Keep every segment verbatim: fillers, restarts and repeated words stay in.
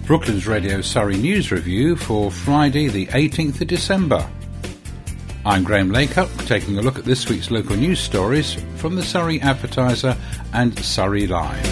Brooklands Radio Surrey News Review for Friday the eighteenth of December. I'm Graham Laycup, taking a look at this week's local news stories from the Surrey Advertiser and Surrey Live.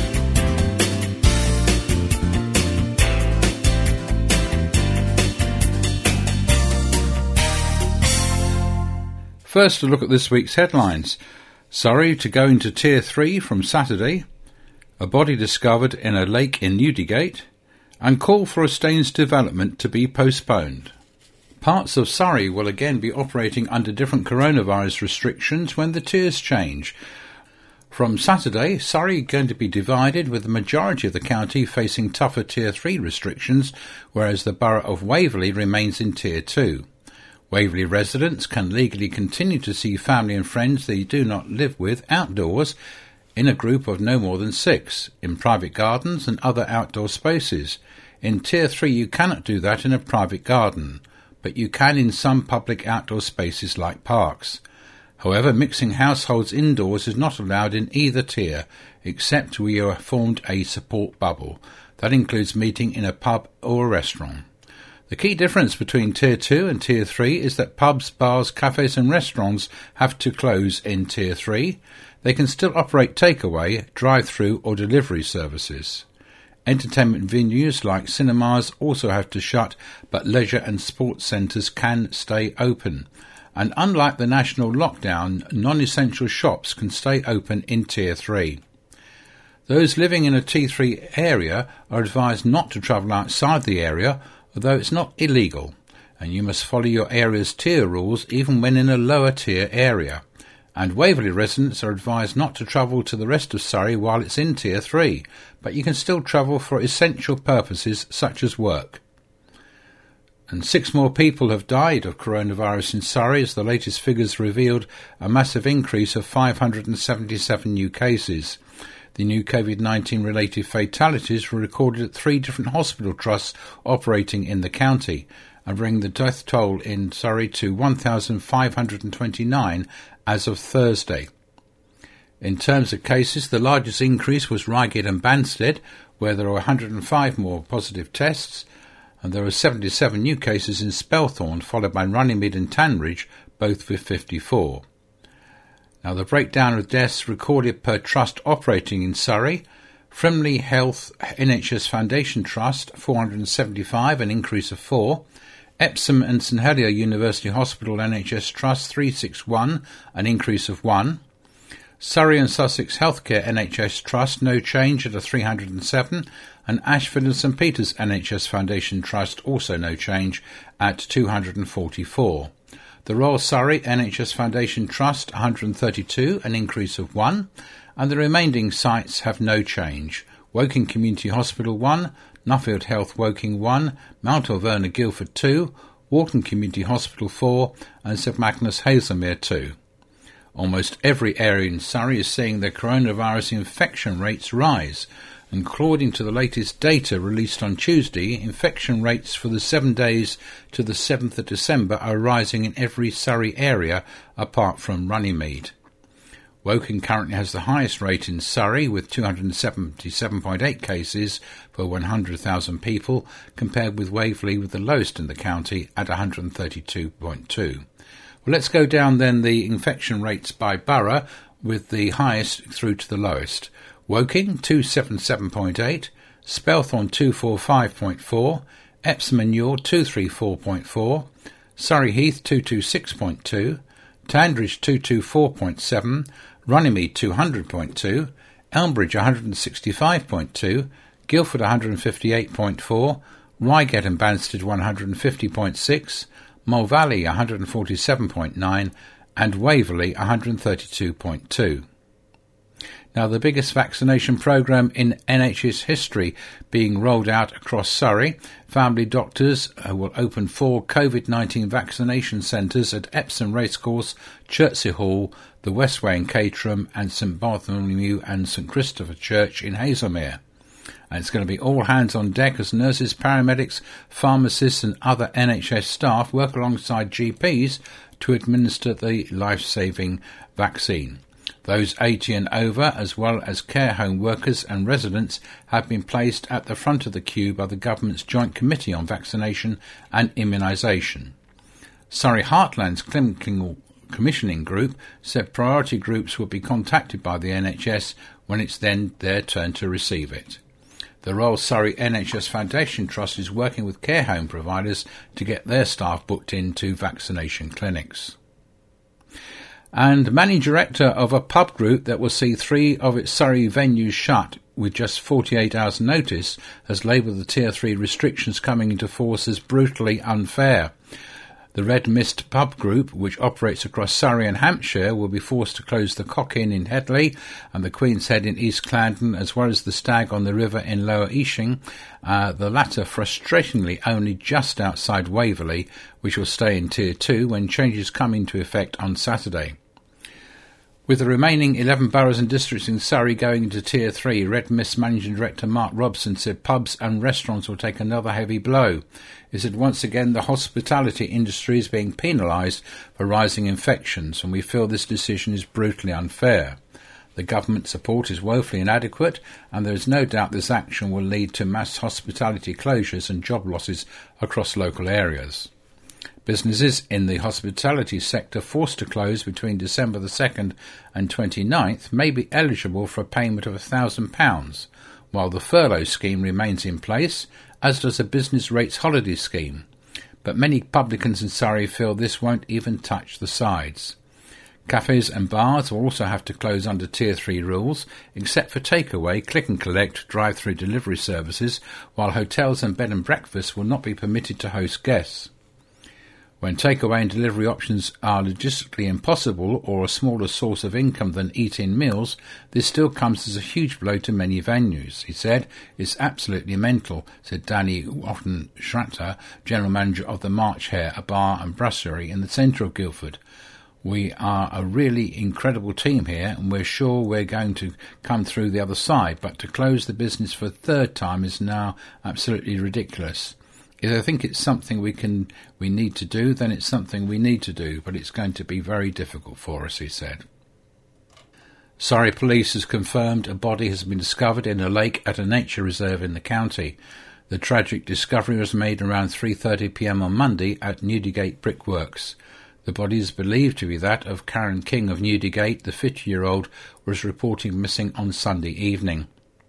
First, a look at this week's headlines. Surrey to go into Tier three from Saturday, a body discovered in a lake in Newdigate, and call for a Staines development to be postponed. Parts of Surrey will again be operating under different coronavirus restrictions when the tiers change. From Saturday, Surrey is going to be divided, with the majority of the county facing tougher Tier three restrictions, whereas the borough of Waverley remains in Tier two. Waverley residents can legally continue to see family and friends they do not live with outdoors in a group of no more than six, in private gardens and other outdoor spaces. In Tier three you cannot do that in a private garden, but you can in some public outdoor spaces like parks. However, mixing households indoors is not allowed in either tier, except where you have formed a support bubble. That includes meeting in a pub or a restaurant. The key difference between Tier two and Tier three is that pubs, bars, cafes and restaurants have to close in Tier three. They can still operate takeaway, drive-through or delivery services. Entertainment venues like cinemas also have to shut, but leisure and sports centres can stay open. And unlike the national lockdown, non-essential shops can stay open in Tier three. Those living in a Tier three area are advised not to travel outside the area, although it's not illegal, and you must follow your area's tier rules even when in a lower tier area. And Waverley residents are advised not to travel to the rest of Surrey while it's in Tier three, but you can still travel for essential purposes such as work. And six more people have died of coronavirus in Surrey, as the latest figures revealed a massive increase of five hundred seventy-seven new cases. The new COVID nineteen related fatalities were recorded at three different hospital trusts operating in the county, and bring the death toll in Surrey to one thousand five hundred twenty-nine as of Thursday. In terms of cases, the largest increase was Reigate and Banstead, where there are one hundred five more positive tests, and there are seventy-seven new cases in Spelthorne, followed by Runnymede and Tanridge, both with fifty-four. Now, the breakdown of deaths recorded per trust operating in Surrey: Frimley Health N H S Foundation Trust, four hundred seventy-five, an increase of four. Epsom and St Helier University Hospital N H S Trust, three sixty-one, an increase of one. Surrey and Sussex Healthcare N H S Trust, no change at a three hundred seven. And Ashford and St Peter's N H S Foundation Trust, also no change at two hundred forty-four. The Royal Surrey N H S Foundation Trust, one hundred thirty-two, an increase of one. And the remaining sites have no change. Woking Community Hospital one, Nuffield Health Woking one, Mount Alverna Guildford two, Walton Community Hospital four, and St Magnus Hazelmere two. Almost every area in Surrey is seeing their coronavirus infection rates rise, and according to the latest data released on Tuesday, infection rates for the seven days to the seventh of December are rising in every Surrey area apart from Runnymede. Woking currently has the highest rate in Surrey, with two hundred seventy-seven point eight cases per one hundred thousand people, compared with Waverley with the lowest in the county at one hundred thirty-two point two. Well, let's go down then the infection rates by borough, with the highest through to the lowest. Woking two hundred seventy-seven point eight, Spelthorne two hundred forty-five point four, Epsom and Ure two hundred thirty-four point four, Surrey Heath two hundred twenty-six point two, Tandridge two hundred twenty-four point seven, Runnymede two hundred point two, Elmbridge one hundred sixty-five point two, Guildford one hundred fifty-eight point four, Reigate and Banstead one hundred fifty point six, Mole Valley one hundred forty-seven point nine, and Waverley one hundred thirty-two point two. Now, the biggest vaccination programme in N H S history being rolled out across Surrey. Family doctors uh, will open four COVID nineteen vaccination centres at Epsom Racecourse, Chertsey Hall, the Westway in Caterham, and St Bartholomew and St Christopher Church in Hazelmere. And it's going to be all hands on deck as nurses, paramedics, pharmacists and other N H S staff work alongside G Ps to administer the life-saving vaccine. Those eighty and over, as well as care home workers and residents, have been placed at the front of the queue by the government's Joint Committee on Vaccination and Immunisation. Surrey Heartland's Clinical Commissioning Group said priority groups would be contacted by the N H S when it's then their turn to receive it. The Royal Surrey N H S Foundation Trust is working with care home providers to get their staff booked into vaccination clinics. And managing director of a pub group that will see three of its Surrey venues shut with just forty-eight hours notice has labelled the Tier three restrictions coming into force as brutally unfair. The Red Mist pub group, which operates across Surrey and Hampshire, will be forced to close the Cock Inn in Headley and the Queen's Head in East Clandon, as well as the Stag on the River in Lower Eashing, uh, the latter frustratingly only just outside Waverley, which will stay in Tier two when changes come into effect on Saturday. With the remaining eleven boroughs and districts in Surrey going into Tier three, Red Mist Managing Director Mark Robson said pubs and restaurants will take another heavy blow. He said once again the hospitality industry is being penalised for rising infections, and we feel this decision is brutally unfair. The government support is woefully inadequate, and there is no doubt this action will lead to mass hospitality closures and job losses across local areas. Businesses in the hospitality sector forced to close between December the second and twenty-ninth may be eligible for a payment of one thousand pounds, while the furlough scheme remains in place, as does a business rates holiday scheme. But many publicans in Surrey feel this won't even touch the sides. Cafes and bars will also have to close under Tier three rules, except for takeaway, click and collect, drive-through delivery services, while hotels and bed and breakfasts will not be permitted to host guests. When takeaway and delivery options are logistically impossible or a smaller source of income than eat-in meals, this still comes as a huge blow to many venues. He said, "It's absolutely mental," said Danny Watton-Schratter, General Manager of the March Hare, a bar and brasserie in the centre of Guildford. "We are a really incredible team here, and we're sure we're going to come through the other side, but to close the business for a third time is now absolutely ridiculous. If I think it's something we can, we need to do, then it's something we need to do, but it's going to be very difficult for us," he said. Surrey Police has confirmed a body has been discovered in a lake at a nature reserve in the county. The tragic discovery was made around three thirty p m on Monday at Newdigate Brickworks. The body is believed to be that of Karen King of Newdigate. The fifty-year-old was reported missing on Sunday evening.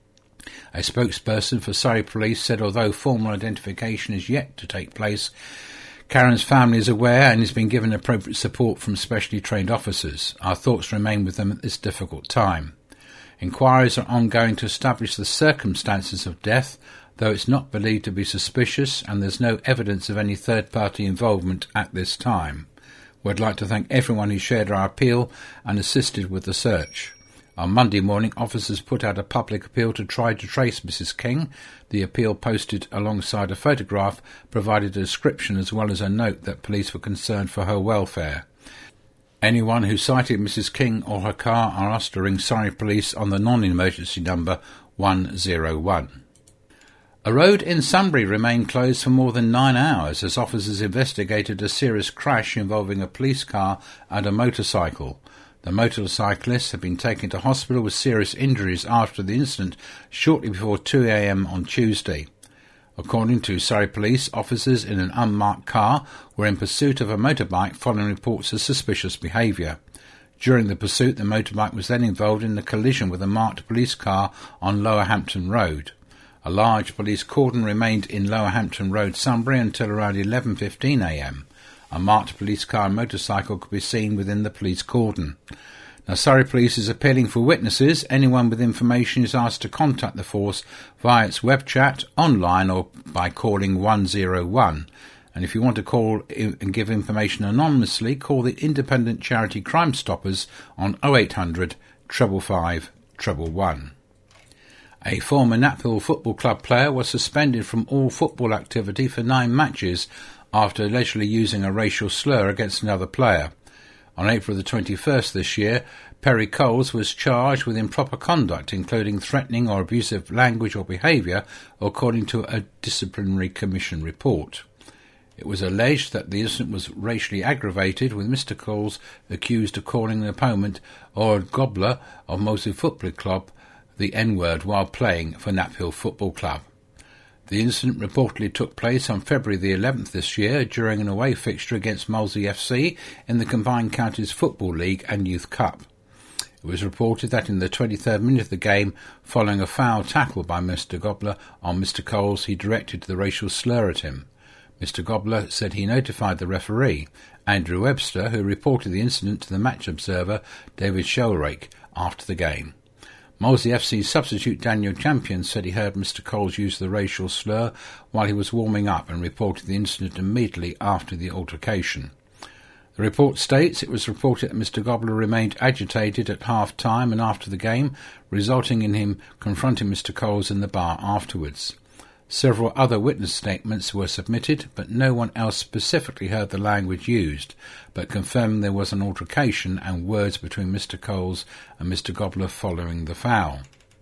A spokesperson for Surrey Police said although formal identification is yet to take place, Karen's family is aware and has been given appropriate support from specially trained officers. Our thoughts remain with them at this difficult time. Inquiries are ongoing to establish the circumstances of death, though it's not believed to be suspicious and there's no evidence of any third-party involvement at this time. We'd like to thank everyone who shared our appeal and assisted with the search. On Monday morning, officers put out a public appeal to try to trace Missus King. The appeal, posted alongside a photograph, provided a description as well as a note that police were concerned for her welfare. Anyone who sighted Missus King or her car are asked to ring Surrey Police on the non-emergency number one zero one. A road in Sunbury remained closed for more than nine hours as officers investigated a serious crash involving a police car and a motorcycle. The motorcyclist had been taken to hospital with serious injuries after the incident shortly before two a m on Tuesday. According to Surrey Police, officers in an unmarked car were in pursuit of a motorbike following reports of suspicious behaviour. During the pursuit, the motorbike was then involved in a collision with a marked police car on Lower Hampton Road. A large police cordon remained in Lower Hampton Road, Sunbury, until around eleven fifteen a m. A marked police car and motorcycle could be seen within the police cordon. Now, Surrey Police is appealing for witnesses. Anyone with information is asked to contact the force via its web chat, online, or by calling one zero one. And if you want to call and give information anonymously, call the independent charity Crime Stoppers on oh eight hundred, five five five, one one one. A former Knaphill Football Club player was suspended from all football activity for nine matches after allegedly using a racial slur against another player. On April the twenty-first this year, Perry Coles was charged with improper conduct, including threatening or abusive language or behaviour, according to a disciplinary commission report. It was alleged that the incident was racially aggravated, with Mister Coles accused of calling an opponent or a gobbler of Moseley Football Club the N-word while playing for Knaphill Football Club. The incident reportedly took place on February the eleventh this year during an away fixture against Molesey F C in the Combined Counties Football League and Youth Cup. It was reported that in the twenty-third minute of the game, following a foul tackle by Mister Gobbler on Mister Coles, he directed the racial slur at him. Mister Gobbler said he notified the referee, Andrew Webster, who reported the incident to the match observer, David Shelrake, after the game. Molesey F C's substitute Daniel Champion said he heard Mister Coles use the racial slur while he was warming up and reported the incident immediately after the altercation. The report states it was reported that Mister Gobbler remained agitated at half-time and after the game, resulting in him confronting Mister Coles in the bar afterwards. Several other witness statements were submitted, but no one else specifically heard the language used, but confirmed there was an altercation and words between Mister Coles and Mister Gobbler following the foul.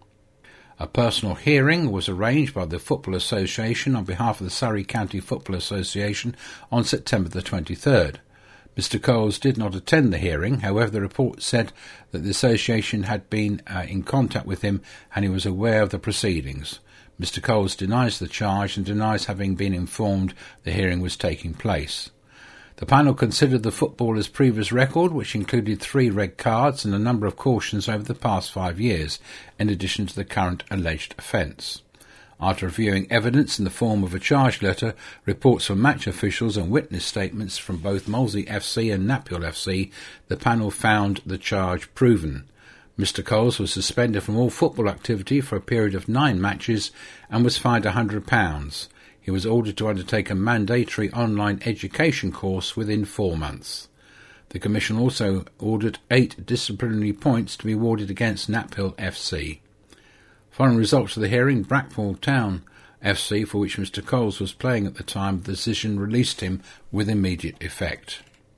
A personal hearing was arranged by the Football Association on behalf of the Surrey County Football Association on September the twenty-third. Mister Coles did not attend the hearing, however the report said that the association had been uh, in contact with him and he was aware of the proceedings. Mister Coles denies the charge and denies having been informed the hearing was taking place. The panel considered the footballer's previous record, which included three red cards and a number of cautions over the past five years, in addition to the current alleged offence. After reviewing evidence in the form of a charge letter, reports from match officials and witness statements from both Molesey F C and Knaphill F C, the panel found the charge proven. Mister Coles was suspended from all football activity for a period of nine matches and was fined one hundred pounds. He was ordered to undertake a mandatory online education course within four months. The Commission also ordered eight disciplinary points to be awarded against Knaphill F C. Following results of the hearing, Brackpool Town F C, for which Mister Coles was playing at the time, the decision released him with immediate effect.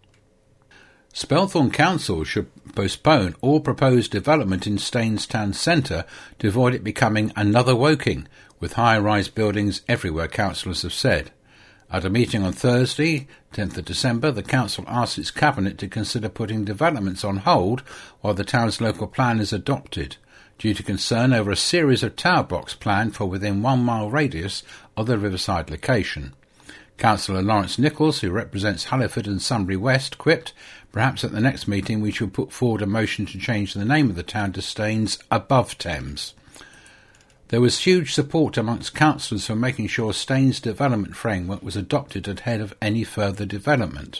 Spelthorne Council should postpone all proposed development in Staines Town Centre to avoid it becoming another Woking, with high-rise buildings everywhere, councillors have said. At a meeting on Thursday, tenth of December, the council asked its cabinet to consider putting developments on hold while the town's local plan is adopted, due to concern over a series of tower blocks planned for within one mile radius of the riverside location. Councillor Lawrence Nichols, who represents Halliford and Sunbury West, quipped, "Perhaps at the next meeting we should put forward a motion to change the name of the town to Staines above Thames." There was huge support amongst councillors for making sure Staines' development framework was adopted ahead of any further development.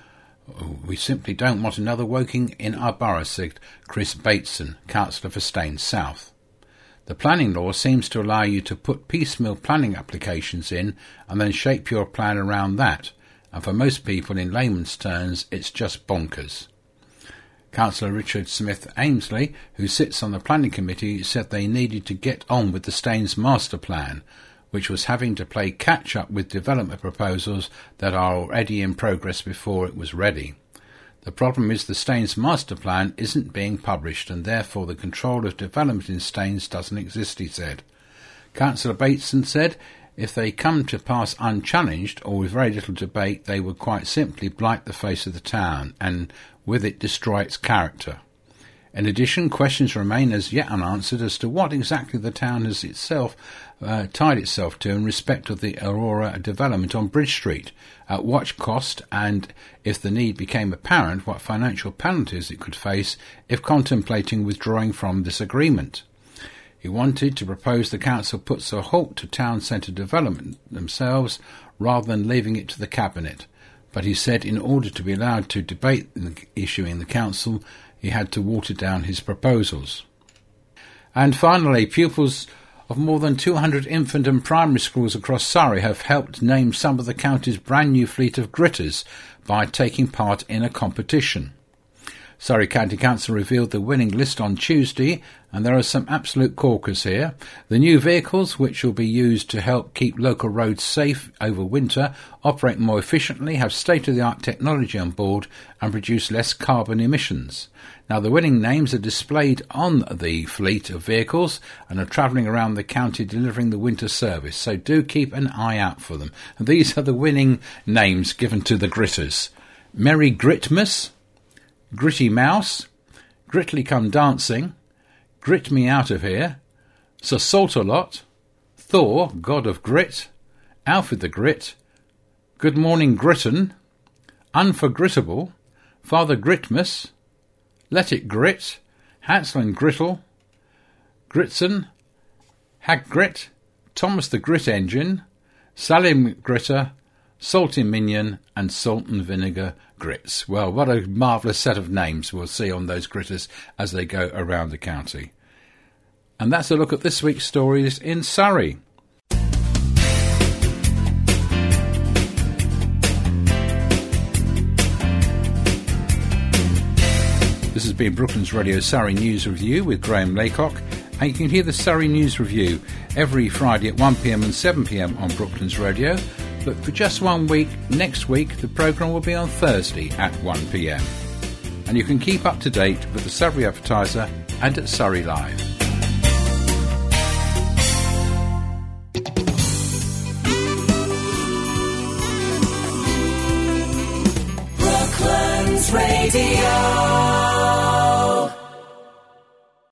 "We simply don't want another Woking in our borough," said Chris Bateson, councillor for Staines South. The planning law seems to allow you to put piecemeal planning applications in and then shape your plan around that, and for most people in layman's terms it's just bonkers. Councillor Richard Smith Amesley, who sits on the planning committee, said they needed to get on with the Staines master plan, which was having to play catch-up with development proposals that are already in progress before it was ready. The problem is the Staines master plan isn't being published and therefore the control of development in Staines doesn't exist, he said. Councillor Bateson said if they come to pass unchallenged or with very little debate, they would quite simply blight the face of the town and with it destroy its character. In addition, questions remain as yet unanswered as to what exactly the town has itself uh, tied itself to in respect of the Aurora development on Bridge Street, at what cost, and, if the need became apparent, what financial penalties it could face if contemplating withdrawing from this agreement. He wanted to propose the council puts a halt to town centre development themselves rather than leaving it to the cabinet, but he said in order to be allowed to debate the issue in the council, he had to water down his proposals. And finally, pupils of more than two hundred infant and primary schools across Surrey have helped name some of the county's brand new fleet of gritters by taking part in a competition. Surrey County Council revealed the winning list on Tuesday, and there are some absolute corkers here. The new vehicles, which will be used to help keep local roads safe over winter, operate more efficiently, have state-of-the-art technology on board, and produce less carbon emissions. Now, the winning names are displayed on the fleet of vehicles and are travelling around the county delivering the winter service, so do keep an eye out for them. And these are the winning names given to the gritters. Merry Gritmas, Gritty Mouse, Gritly Come Dancing, Grit Me Out of Here, Sir Salt-a-Lot, Thor, God of Grit, Alfred the Grit, Good Morning Gritton, Unforgrittable, Father Gritmas, Let It Grit, Hansel and Grittle, Gritson, Haggrit, Thomas the Grit Engine, Sally McGritter, Salty Minion and Salt and Vinegar Grits. Well, what a marvellous set of names we'll see on those gritters as they go around the county. And that's a look at this week's stories in Surrey. This has been Brooklands Radio Surrey News Review with Graham Laycock, and you can hear the Surrey News Review every Friday at one p m and seven p m on Brooklands Radio. But for just one week, next week, the programme will be on Thursday at one p m. And you can keep up to date with the Surrey Advertiser and at Surrey Live. Brooklands Radio.